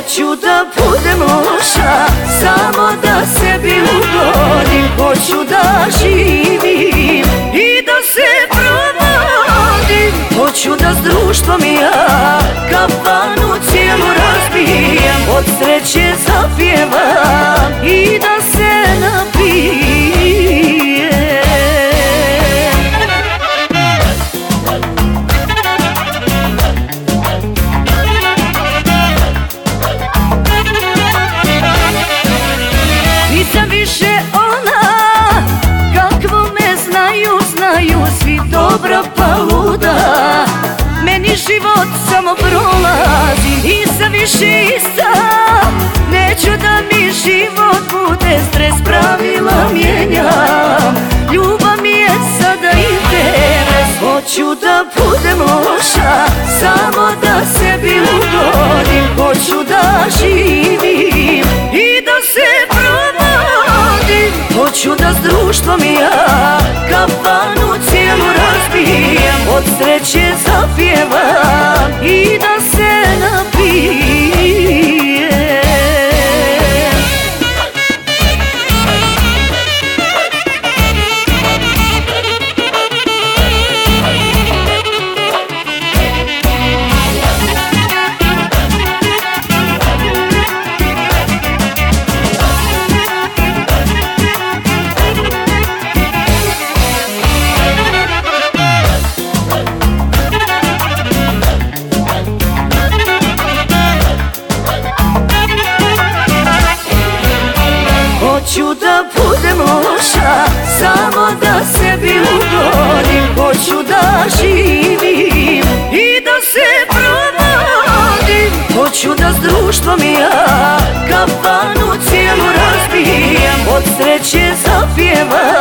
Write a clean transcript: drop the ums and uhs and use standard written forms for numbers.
Hoću da budem loša, samo da sebi ugodim. Hoću da živim i da se provodim. Hoću da s društvom ja kafanu cijelu razbijem. Od sreće zapjevam i da se napijem. Nisam više ona kakvu me znaju svi dobra pa luda. Meni život samo prolazi, nisam više ista. Neću da mi život bude stres, pravila mijenjam. Ljubav mi je sada interes. Hoću da budem loša, samo da sebi ugodim. Hoću da živim i da se provodim. Hoću da s društvom ja kafanu cijelu razbijem. Od sreće zapjevam i da se napijem. Hoću da budem loša, samo da sebi ugodim. Hoću da živim i da se provodim. Hoću da s društvom ja kafanu cijelu razbijem. Od sreće zapjevam